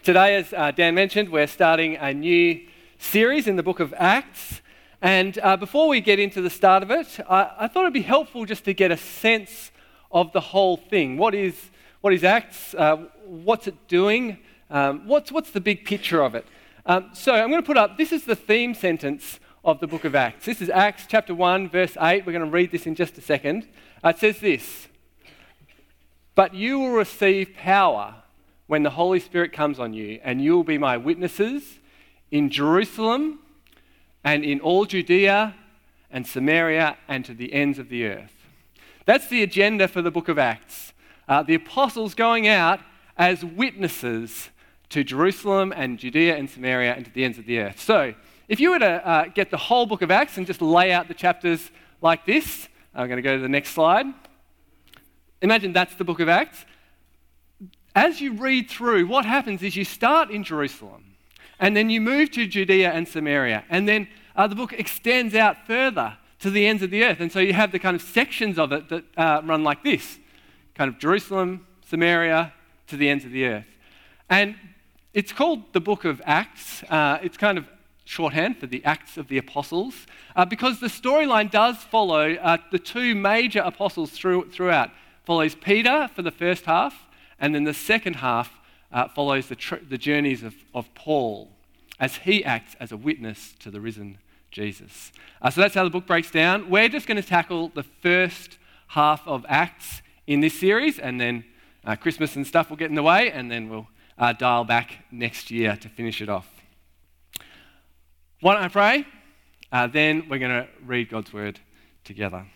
Today, as Dan mentioned, we're starting a new series in the book of Acts. And before we get into the start of it, I thought it'd be helpful just to get a sense of the whole thing. What is Acts? What's it doing? What's the big picture of it? So I'm going to put up, this is the theme sentence of the book of Acts. This is Acts chapter 1, verse 8. We're going to read this in just a second. It says this: "But you will receive power when the Holy Spirit comes on you, and you will be my witnesses in Jerusalem and in all Judea and Samaria and to the ends of the earth." That's the agenda for the book of Acts. The apostles going out as witnesses to Jerusalem and Judea and Samaria and to the ends of the earth. So, if you were to get the whole book of Acts and just lay out the chapters like this, I'm going to go to the next slide. Imagine that's the book of Acts. As you read through, what happens is you start in Jerusalem, and then you move to Judea and Samaria, and then the book extends out further to the ends of the earth. And so you have the kind of sections of it that run like this, kind of Jerusalem, Samaria, to the ends of the earth. And it's called the book of Acts. It's kind of shorthand for the Acts of the Apostles, because the storyline does follow the two major apostles throughout. Follows Peter for the first half, and then the second half follows the journeys of Paul as he acts as a witness to the risen Jesus. So that's how the book breaks down. We're just going to tackle the first half of Acts in this series, and then Christmas and stuff will get in the way, and then we'll dial back next year to finish it off. Why don't I pray? Then we're going to read God's word together.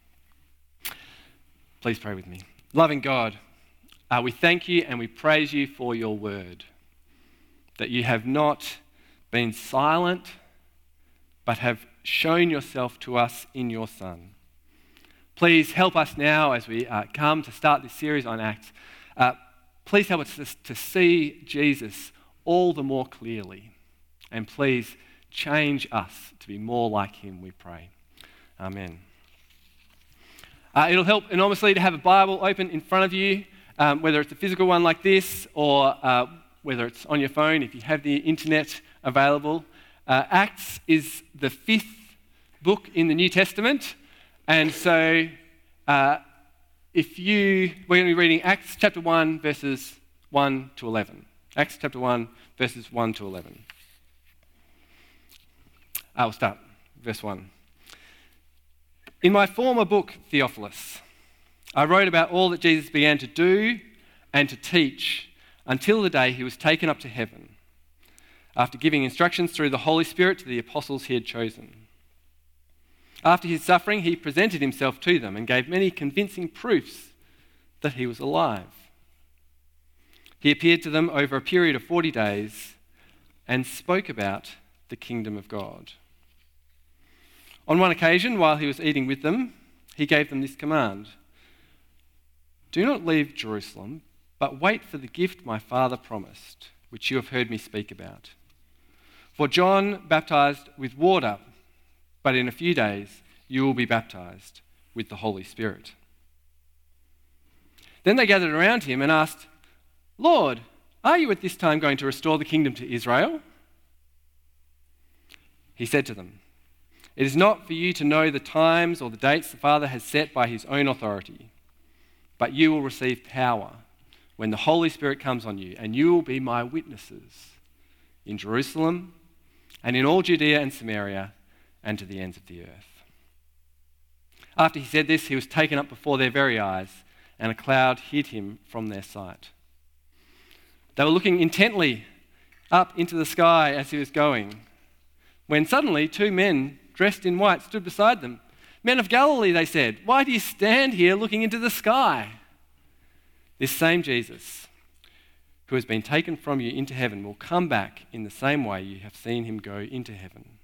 Please pray with me. Loving God, we thank you and we praise you for your word, that you have not been silent, but have shown yourself to us in your Son. Please help us now as we come to start this series on Acts. Please help us to see Jesus all the more clearly. And please change us to be more like him, we pray. Amen. It'll help enormously to have a Bible open in front of you, whether it's a physical one like this or whether it's on your phone if you have the internet available. Acts is the fifth book in the New Testament, and so we're going to be reading Acts chapter 1 verses 1 to 11. Acts chapter 1 verses 1 to 11. I'll start, verse 1. "In my former book, Theophilus, I wrote about all that Jesus began to do and to teach until the day he was taken up to heaven, after giving instructions through the Holy Spirit to the apostles he had chosen. After his suffering, he presented himself to them and gave many convincing proofs that he was alive. He appeared to them over a period of 40 days and spoke about the kingdom of God. On one occasion, while he was eating with them, he gave them this command: 'Do not leave Jerusalem, but wait for the gift my Father promised, which you have heard me speak about. For John baptized with water, but in a few days you will be baptized with the Holy Spirit.' Then they gathered around him and asked, 'Lord, are you at this time going to restore the kingdom to Israel?' He said to them, 'It is not for you to know the times or the dates the Father has set by his own authority, but you will receive power when the Holy Spirit comes on you, and you will be my witnesses in Jerusalem and in all Judea and Samaria and to the ends of the earth.' After he said this, he was taken up before their very eyes, and a cloud hid him from their sight. They were looking intently up into the sky as he was going, when suddenly two men dressed in white stood beside them. 'Men of Galilee,' they said, 'why do you stand here looking into the sky? This same Jesus, who has been taken from you into heaven, will come back in the same way you have seen him go into heaven.'"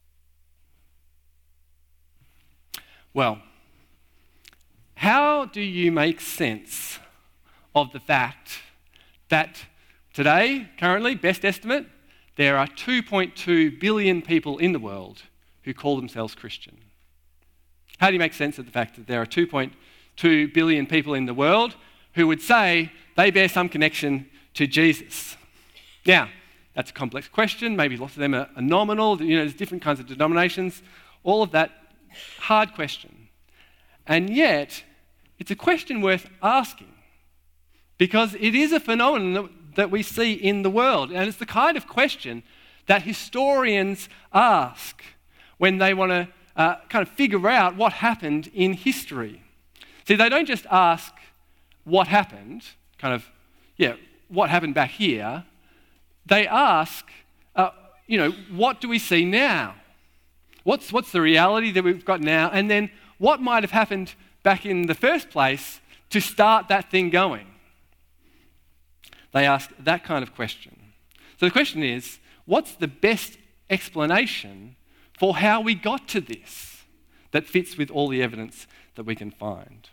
Well, how do you make sense of the fact that today, currently, best estimate, there are 2.2 billion people in the world who call themselves Christian? How do you make sense of the fact that there are 2.2 billion people in the world who would say they bear some connection to Jesus? Now, that's a complex question. Maybe lots of them are nominal. There's different kinds of denominations. All of that, hard question. And yet, it's a question worth asking because it is a phenomenon that we see in the world. And it's the kind of question that historians ask when they want to kind of figure out what happened in history. See, they don't just ask what happened, what happened back here. They ask, what do we see now? What's the reality that we've got now? And then what might have happened back in the first place to start that thing going? They ask that kind of question. So the question is, what's the best explanation for how we got to this that fits with all the evidence that we can find?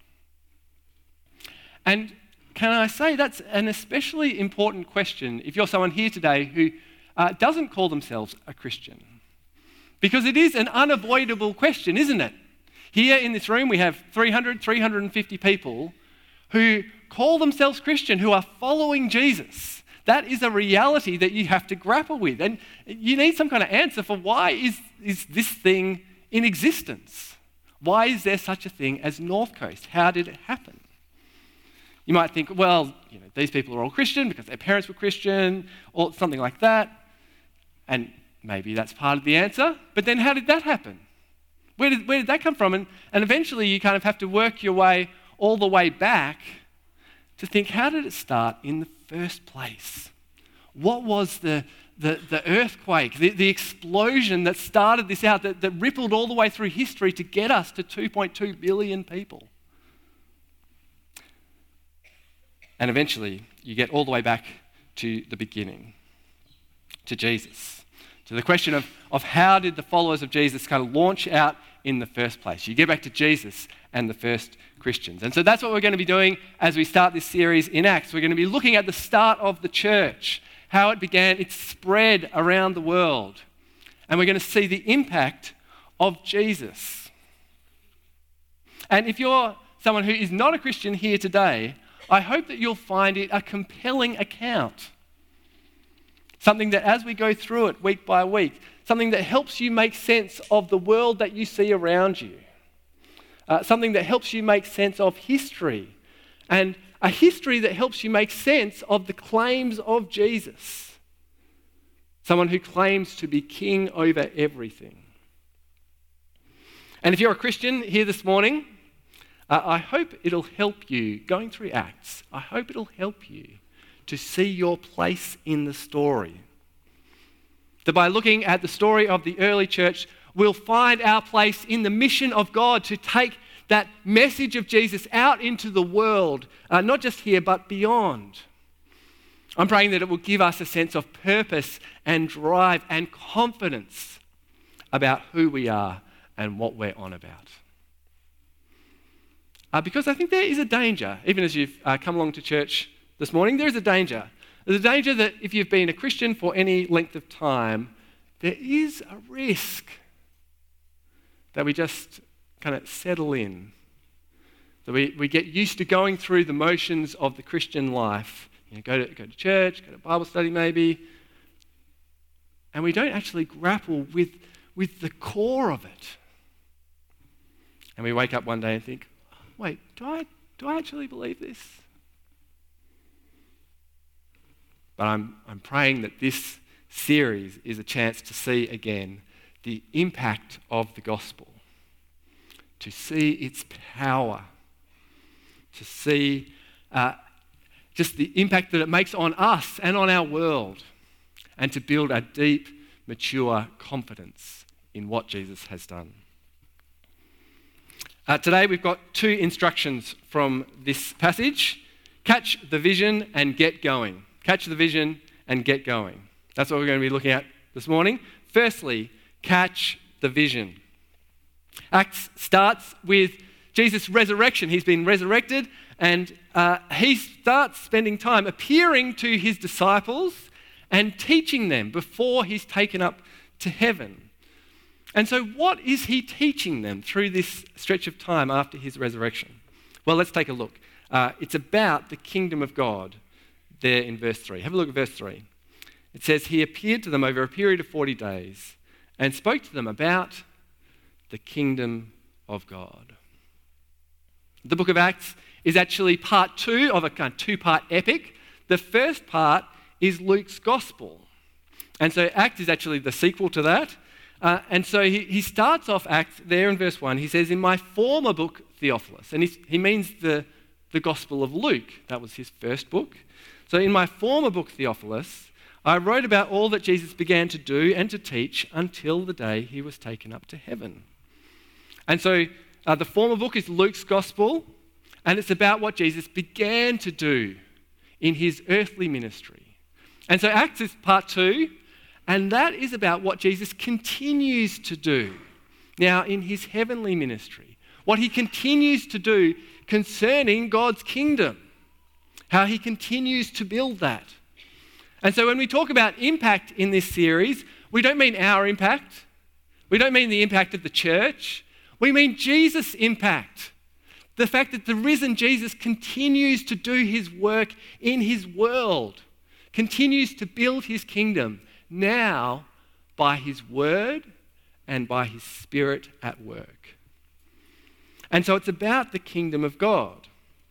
And can I say that's an especially important question if you're someone here today who doesn't call themselves a Christian? Because it is an unavoidable question, isn't it? Here in this room we have 350 people who call themselves Christian, who are following Jesus. That is a reality that you have to grapple with. And you need some kind of answer for why is this thing in existence? Why is there such a thing as North Coast? How did it happen? You might think, these people are all Christian because their parents were Christian or something like that. And maybe that's part of the answer. But then how did that happen? Where did that come from? And eventually you kind of have to work your way all the way back to think, how did it start in the first place? What was the earthquake, the explosion that started this out, that rippled all the way through history to get us to 2.2 billion people? And eventually, you get all the way back to the beginning, to Jesus, to the question of how did the followers of Jesus kind of launch out in the first place? You get back to Jesus and the first Christians. And so that's what we're going to be doing as we start this series in Acts. We're going to be looking at the start of the church, how it began, its spread around the world. And we're going to see the impact of Jesus. And if you're someone who is not a Christian here today, I hope that you'll find it a compelling account. Something that as we go through it week by week, something that helps you make sense of the world that you see around you. Something that helps you make sense of history. And a history that helps you make sense of the claims of Jesus. Someone who claims to be king over everything. And if you're a Christian here this morning, I hope it'll help you, going through Acts, I hope it'll help you to see your place in the story. That by looking at the story of the early church, we'll find our place in the mission of God to take that message of Jesus out into the world, not just here, but beyond. I'm praying that it will give us a sense of purpose and drive and confidence about who we are and what we're on about. Because I think there is a danger, even as you've come along to church this morning, there is a danger. There's a danger that if you've been a Christian for any length of time, there is a risk that we just kind of settle in, that we get used to going through the motions of the Christian life. Go to church, go to Bible study maybe, and we don't actually grapple with the core of it. And we wake up one day and think, wait, do I actually believe this? But I'm praying that this series is a chance to see again the impact of the gospel, to see its power, to see just the impact that it makes on us and on our world, and to build a deep, mature confidence in what Jesus has done. Today we've got two instructions from this passage. Catch the vision and get going. Catch the vision and get going. That's what we're going to be looking at this morning. Firstly, catch the vision. Acts starts with Jesus' resurrection. He's been resurrected and he starts spending time appearing to his disciples and teaching them before he's taken up to heaven. And so what is he teaching them through this stretch of time after his resurrection? Well, let's take a look. It's about the kingdom of God there in verse 3. Have a look at verse 3. It says, he appeared to them over a period of 40 days and spoke to them about the kingdom of God. The book of Acts is actually part 2 of a kind of 2-part epic. The first part is Luke's gospel. And so Acts is actually the sequel to that. And so he starts off Acts there in verse 1. He says, in my former book, Theophilus. And he means the Gospel of Luke. That was his first book. So in my former book, Theophilus, I wrote about all that Jesus began to do and to teach until the day he was taken up to heaven. And so the former book is Luke's Gospel, and it's about what Jesus began to do in his earthly ministry. And so Acts is part 2, and that is about what Jesus continues to do now in his heavenly ministry, what he continues to do concerning God's kingdom, how he continues to build that. And so when we talk about impact in this series, we don't mean our impact. We don't mean the impact of the church. We mean Jesus' impact. The fact that the risen Jesus continues to do his work in his world, continues to build his kingdom now by his word and by his Spirit at work. And so it's about the kingdom of God.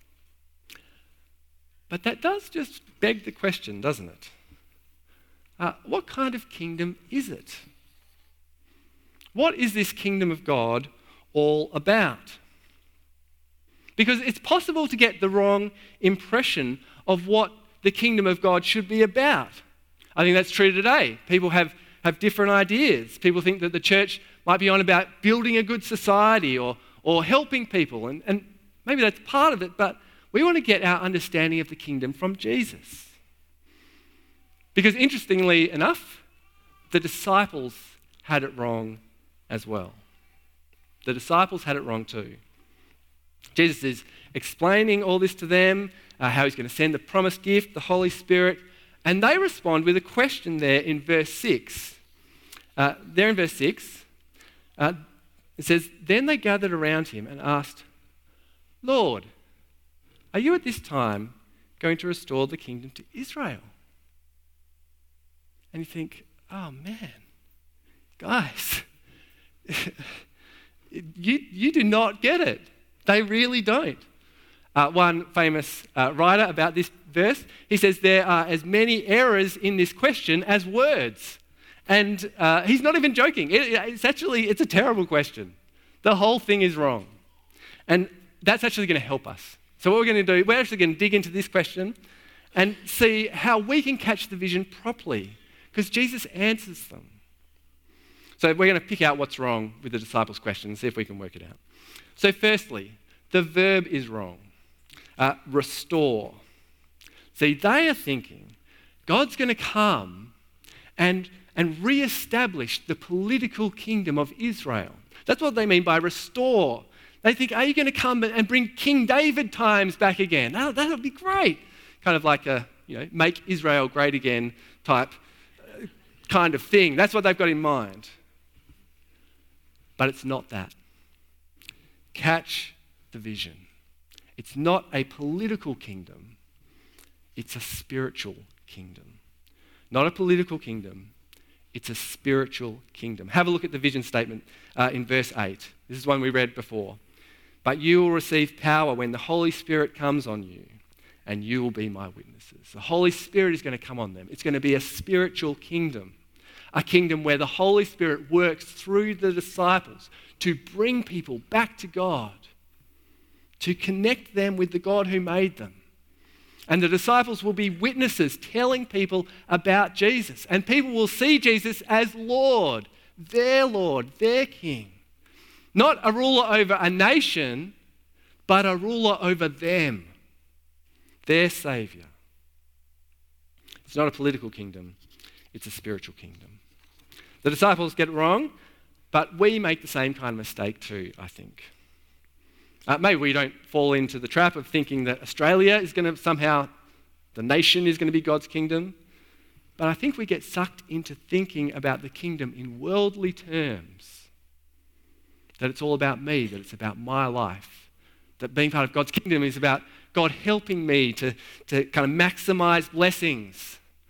But that does just beg the question, doesn't it? What kind of kingdom is it? What is this kingdom of God all about? Because it's possible to get the wrong impression of what the kingdom of God should be about. I think that's true today. People have different ideas. People think that the church might be on about building a good society or helping people, and maybe that's part of it, but we want to get our understanding of the kingdom from Jesus. Because interestingly enough, the disciples had it wrong as well. The disciples had it wrong too. Jesus is explaining all this to them, how he's going to send the promised gift, the Holy Spirit, and they respond with a question there in verse 6. There in verse 6, it says, then they gathered around him and asked, Lord, are you at this time going to restore the kingdom to Israel? And you think, oh man, guys, you do not get it. They really don't. One famous writer about this verse, he says there are as many errors in this question as words. And he's not even joking. It's a terrible question. The whole thing is wrong. And that's actually going to help us. So what we're going to do, we're actually going to dig into this question and see how we can catch the vision properly, because Jesus answers them. So we're going to pick out what's wrong with the disciples' question and see if we can work it out. So firstly, the verb is wrong. Restore. See, they are thinking God's going to come and re-establish the political kingdom of Israel. That's what they mean by restore. They think, are you going to come and bring King David times back again? That would be great. Kind of like a, make Israel great again type kind of thing. That's what they've got in mind. But it's not that. Catch the vision. It's not a political kingdom. It's a spiritual kingdom. Not a political kingdom. It's a spiritual kingdom. Have a look at the vision statement in verse 8. This is one we read before. But you will receive power when the Holy Spirit comes on you, and you will be my witnesses. The Holy Spirit is going to come on them. It's going to be a spiritual kingdom, a kingdom where the Holy Spirit works through the disciples to bring people back to God, to connect them with the God who made them. And the disciples will be witnesses telling people about Jesus. And people will see Jesus as Lord, their King. Not a ruler over a nation, but a ruler over them, their Saviour. It's not a political kingdom, it's a spiritual kingdom. The disciples get it wrong, but we make the same kind of mistake too, I think. Maybe we don't fall into the trap of thinking that Australia is going to somehow, the nation is going to be God's kingdom. But I think we get sucked into thinking about the kingdom in worldly terms. That it's all about me, that it's about my life. That being part of God's kingdom is about God helping me to kind of maximize blessings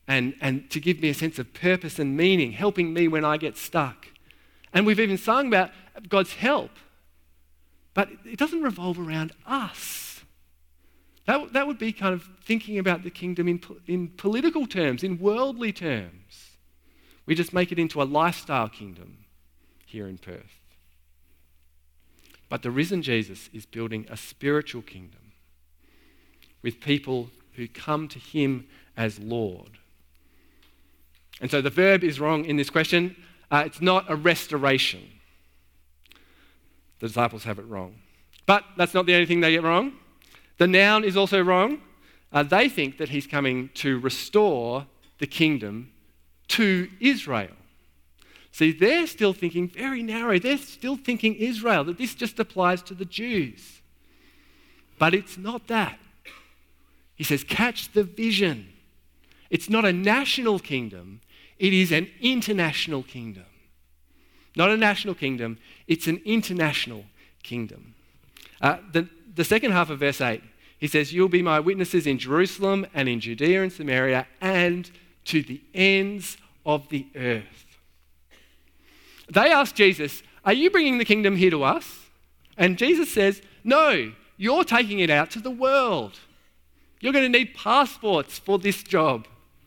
and to give me a sense of purpose and meaning, helping me when I get stuck. And we've even sung about God's help. But it doesn't revolve around us. That would be kind of thinking about the kingdom in political terms, in worldly terms. We just make it into a lifestyle kingdom here in Perth. But the risen Jesus is building a spiritual kingdom with people who come to him as Lord. And so the verb is wrong in this question. It's not a restoration. The disciples have it wrong. But that's not the only thing they get wrong. The noun is also wrong. They think that he's coming to restore the kingdom to Israel. See, they're still thinking very narrow. They're still thinking Israel, that this just applies to the Jews. But it's not that. He says, catch the vision. It's not a national kingdom. It is an international kingdom. Not a national kingdom. It's an international kingdom. The second half of verse 8, he says, you'll be my witnesses in Jerusalem and in Judea and Samaria and to the ends of the earth. They ask Jesus, are you bringing the kingdom here to us? And Jesus says, no, you're taking it out to the world. You're going to need passports for this job.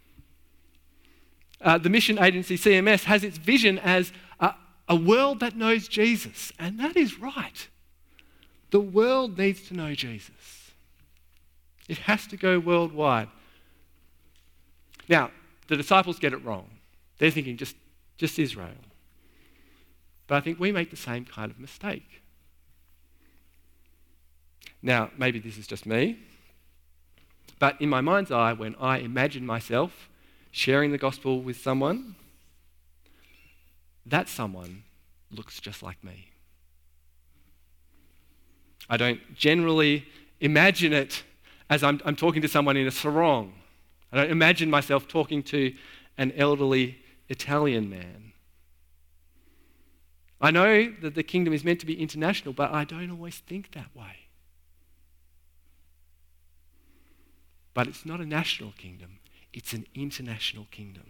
The mission agency CMS has its vision as a world that knows Jesus. And that is right. The world needs to know Jesus. It has to go worldwide. Now, the disciples get it wrong. They're thinking just Israel. But I think we make the same kind of mistake. Now, maybe this is just me, but in my mind's eye, when I imagine myself sharing the gospel with someone, that someone looks just like me. I don't generally imagine it as I'm talking to someone in a sarong. I don't imagine myself talking to an elderly Italian man. I know that the kingdom is meant to be international, but I don't always think that way. But it's not a national kingdom, it's an international kingdom.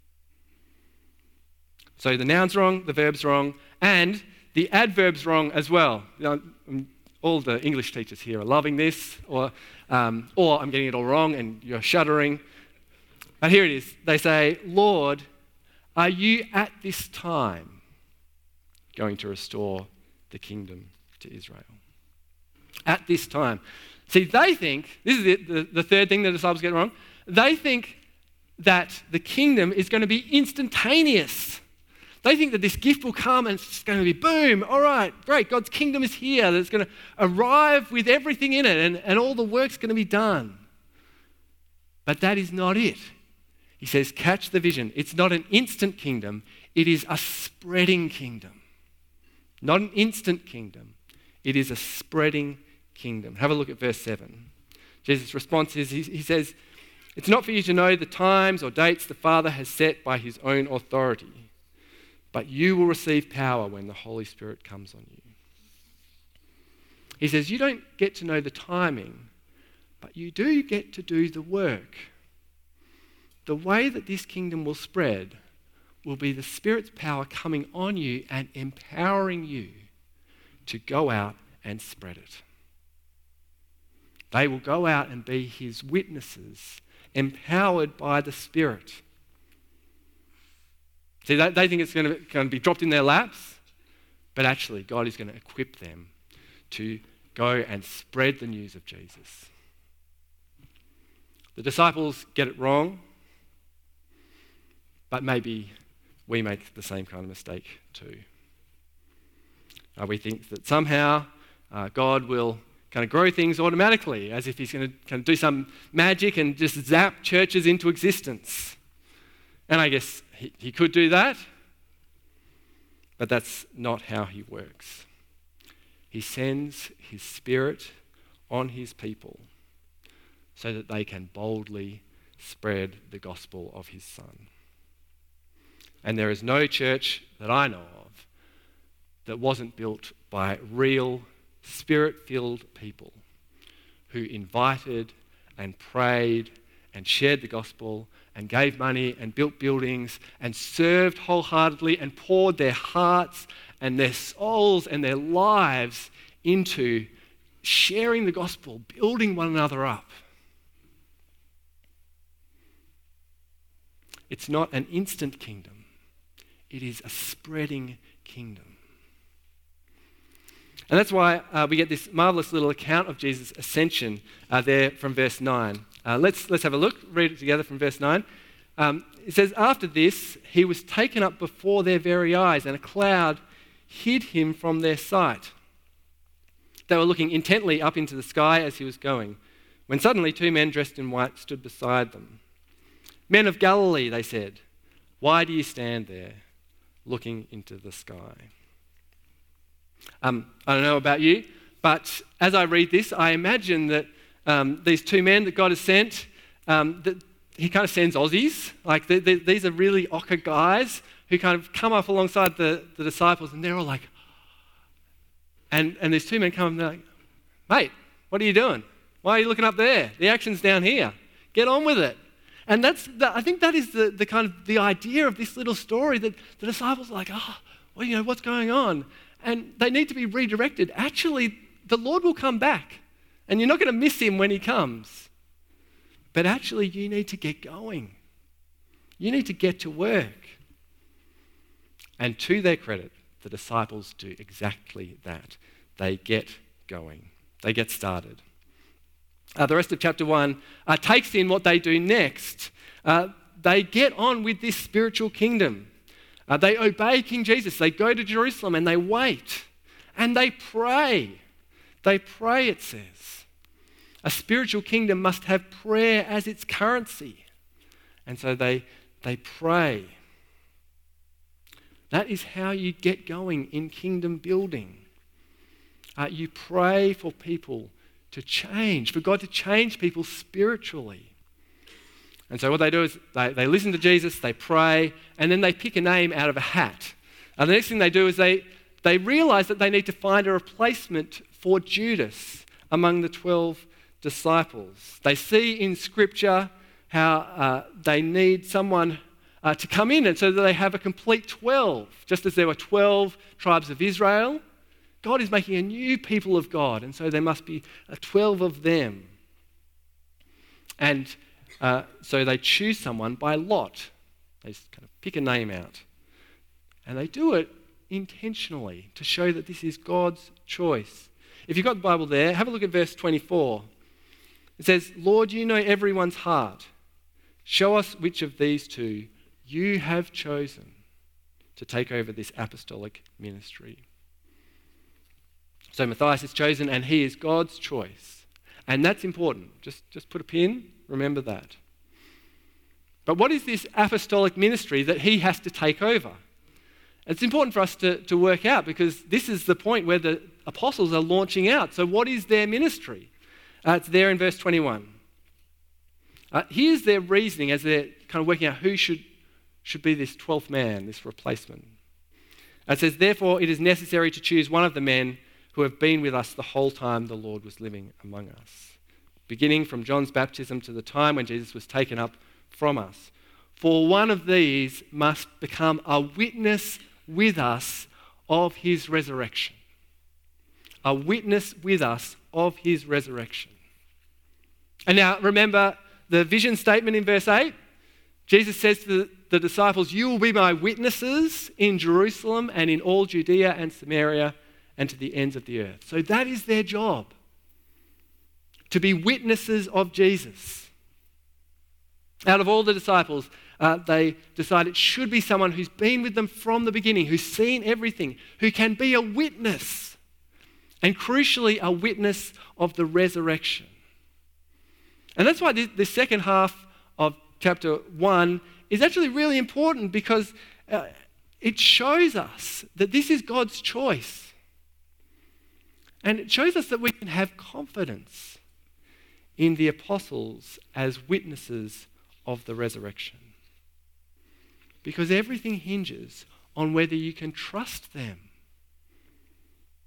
So the noun's wrong, the verb's wrong, and the adverb's wrong as well. You know, all the English teachers here are loving this, or I'm getting it all wrong and you're shuddering. But here it is. They say, Lord, are you at this time going to restore the kingdom to Israel? At this time. See, they think, this is it, the third thing the disciples get wrong, they think that the kingdom is going to be instantaneous. They think that this gift will come and it's going to be boom, all right, great, God's kingdom is here, that it's going to arrive with everything in it and all the work's going to be done. But that is not it. He says, catch the vision. It's not an instant kingdom, it is a spreading kingdom. Not an instant kingdom, it is a spreading kingdom. Have a look at verse 7. Jesus' response is, he says, it's not for you to know the times or dates the Father has set by his own authority, but you will receive power when the Holy Spirit comes on you. He says, you don't get to know the timing, but you do get to do the work. The way that this kingdom will spread will be the Spirit's power coming on you and empowering you to go out and spread it. They will go out and be his witnesses, empowered by the Spirit. See, they think it's going to be dropped in their laps, but actually God is going to equip them to go and spread the news of Jesus. The disciples get it wrong, but maybe we make the same kind of mistake too. We think that somehow God will kind of grow things automatically, as if he's going to kind of do some magic and just zap churches into existence. And I guess he could do that, but that's not how he works. He sends his Spirit on his people so that they can boldly spread the gospel of his Son. And there is no church that I know of that wasn't built by real Spirit-filled people who invited and prayed and shared the gospel and gave money and built buildings and served wholeheartedly and poured their hearts and their souls and their lives into sharing the gospel, building one another up. It's not an instant kingdom. It is a spreading kingdom. And that's why we get this marvelous little account of Jesus' ascension there from verse 9. Let's have a look, read it together from verse 9. It says, after this, he was taken up before their very eyes, and a cloud hid him from their sight. They were looking intently up into the sky as he was going, when suddenly 2 men dressed in white stood beside them. Men of Galilee, they said, why do you stand there looking into the sky? I don't know about you, but as I read this, I imagine that these 2 men that God has sent, that he kind of sends Aussies. Like these are really ochre guys who kind of come up alongside the disciples, and they're all like, and these 2 men come up and they're like, mate, what are you doing? Why are you looking up there? The action's down here. Get on with it. And I think that is the kind of the idea of this little story, that the disciples are like, well, what's going on? And they need to be redirected. Actually, the Lord will come back, and you're not going to miss him when he comes. But actually, you need to get going. You need to get to work. And to their credit, the disciples do exactly that. They get going. They get started. The rest of chapter 1 takes in what they do next. They get on with this spiritual kingdom. They obey King Jesus. They go to Jerusalem and they wait. And they pray. They pray, it says. A spiritual kingdom must have prayer as its currency. And so they pray. That is how you get going in kingdom building. You pray for people to change, for God to change people spiritually. And so what they do is they listen to Jesus, they pray, and then they pick a name out of a hat. And the next thing they do is they realize that they need to find a replacement for Judas among the 12 disciples. They see in Scripture how they need someone to come in, and so that they have a complete 12. Just as there were 12 tribes of Israel, God is making a new people of God, and so there must be 12 of them. And so they choose someone by lot. They just kind of pick a name out. And they do it intentionally to show that this is God's choice. If you've got the Bible there, have a look at verse 24. It says, Lord, you know everyone's heart. Show us which of these 2 you have chosen to take over this apostolic ministry. So Matthias is chosen, and he is God's choice. And that's important. Just put a pin, remember that. But what is this apostolic ministry that he has to take over? It's important for us to work out, because this is the point where the apostles are launching out. So what is their ministry? It's there in verse 21. Here's their reasoning as they're kind of working out who should be this 12th man, this replacement. It says, therefore it is necessary to choose one of the men who have been with us the whole time the Lord was living among us, beginning from John's baptism to the time when Jesus was taken up from us. For one of these must become a witness with us of his resurrection. A witness with us of his resurrection. And now remember the vision statement in verse 8? Jesus says to the disciples, you will be my witnesses in Jerusalem and in all Judea and Samaria and to the ends of the earth. So that is their job, to be witnesses of Jesus. Out of all the disciples, they decide it should be someone who's been with them from the beginning, who's seen everything, who can be a witness, and crucially, a witness of the resurrection. And that's why the second half of chapter 1 is actually really important, because it shows us that this is God's choice. And it shows us that we can have confidence in the apostles as witnesses of the resurrection. Because everything hinges on whether you can trust them.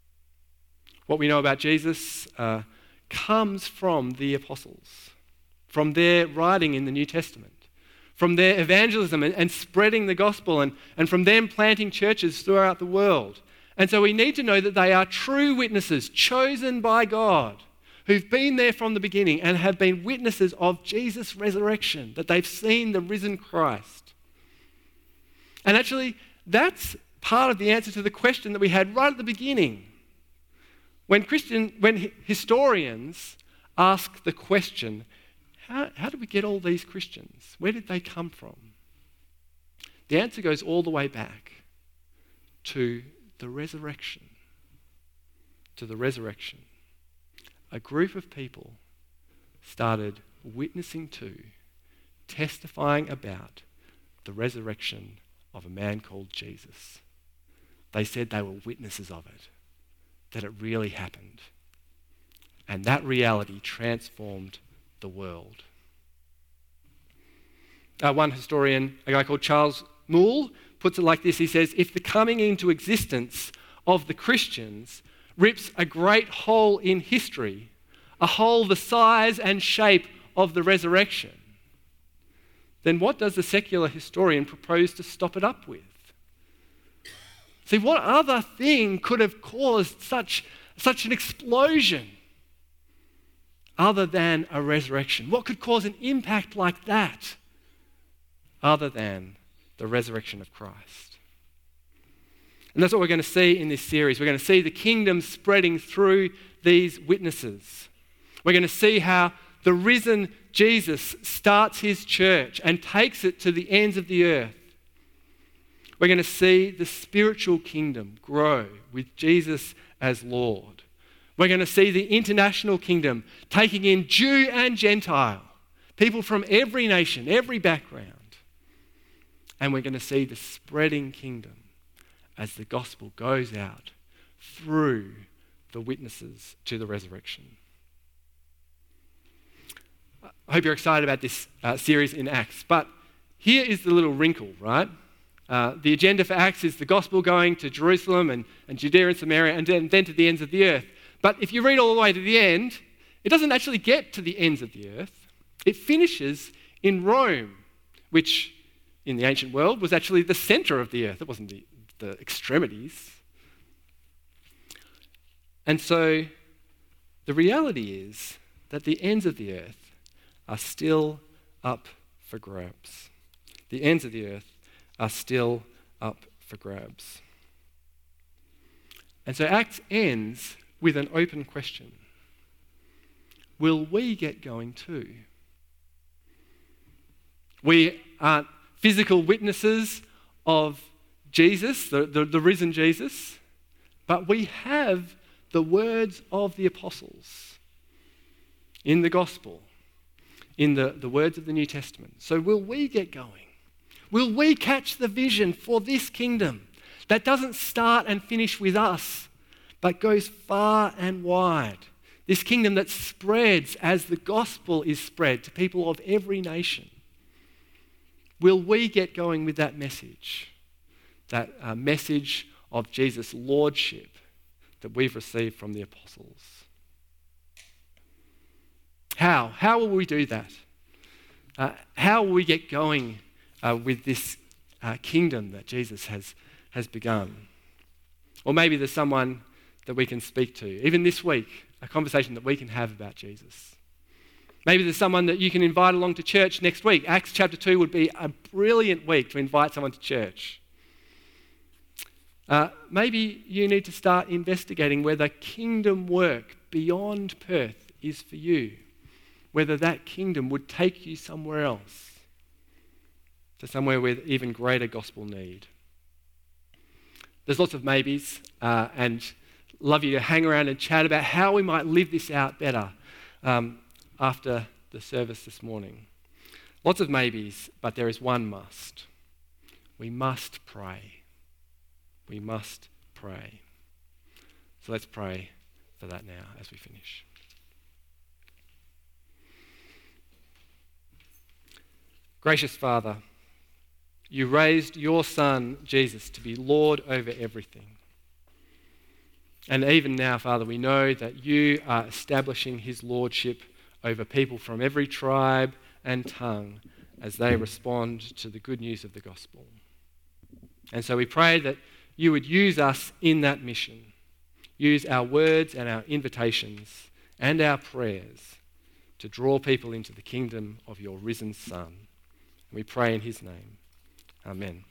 What we know about Jesus comes from the apostles, from their writing in the New Testament, from their evangelism and spreading the gospel, and from them planting churches throughout the world. And so we need to know that they are true witnesses, chosen by God, who've been there from the beginning and have been witnesses of Jesus' resurrection, that they've seen the risen Christ. And actually, that's part of the answer to the question that we had right at the beginning. When historians ask the question, how did we get all these Christians? Where did they come from? The answer goes all the way back to the resurrection. To the resurrection. A group of people started witnessing to, testifying about the resurrection of a man called Jesus. They said they were witnesses of it, that it really happened. And that reality transformed the world. One historian, a guy called Charles Moule, puts it like this. He says, if the coming into existence of the Christians rips a great hole in history, a hole the size and shape of the resurrection, then what does the secular historian propose to stop it up with? See, what other thing could have caused such an explosion other than a resurrection? What could cause an impact like that other than the resurrection of Christ? And that's what we're going to see in this series. We're going to see the kingdom spreading through these witnesses. We're going to see how the risen Jesus starts his church and takes it to the ends of the earth. We're going to see the spiritual kingdom grow with Jesus as Lord. We're going to see the international kingdom taking in Jew and Gentile, people from every nation, every background. And we're going to see the spreading kingdom as the gospel goes out through the witnesses to the resurrection. I hope you're excited about this series in Acts. But here is the little wrinkle, right? The agenda for Acts is the gospel going to Jerusalem and Judea and Samaria and then to the ends of the earth. But if you read all the way to the end, it doesn't actually get to the ends of the earth. It finishes in Rome, which in the ancient world was actually the center of the earth. It wasn't the extremities. And so the reality is that the ends of the earth are still up for grabs. The ends of the earth are still up for grabs. And so Acts ends with an open question. Will we get going too? We aren't physical witnesses of Jesus, the risen Jesus, but we have the words of the apostles in the gospel, in the words of the New Testament. So will we get going? Will we catch the vision for this kingdom that doesn't start and finish with us, but goes far and wide? This kingdom that spreads as the gospel is spread to people of every nation. Will we get going with that message? That message of Jesus' lordship that we've received from the apostles. How? How will we do that? How will we get going with this kingdom that Jesus has begun? Or maybe there's someone that we can speak to, even this week, a conversation that we can have about Jesus. Maybe there's someone that you can invite along to church next week. Acts chapter 2 would be a brilliant week to invite someone to church. Maybe you need to start investigating whether kingdom work beyond Perth is for you, whether that kingdom would take you somewhere else, to somewhere with even greater gospel need. There's lots of maybes, and love you to hang around and chat about how we might live this out better after the service this morning. Lots of maybes, but there is one must. We must pray. We must pray. So let's pray for that now as we finish. Gracious Father, you raised your Son, Jesus, to be Lord over everything. And even now, Father, we know that you are establishing his lordship over people from every tribe and tongue as they respond to the good news of the gospel. And so we pray that you would use us in that mission. Use our words and our invitations and our prayers to draw people into the kingdom of your risen Son. We pray in his name. Amen.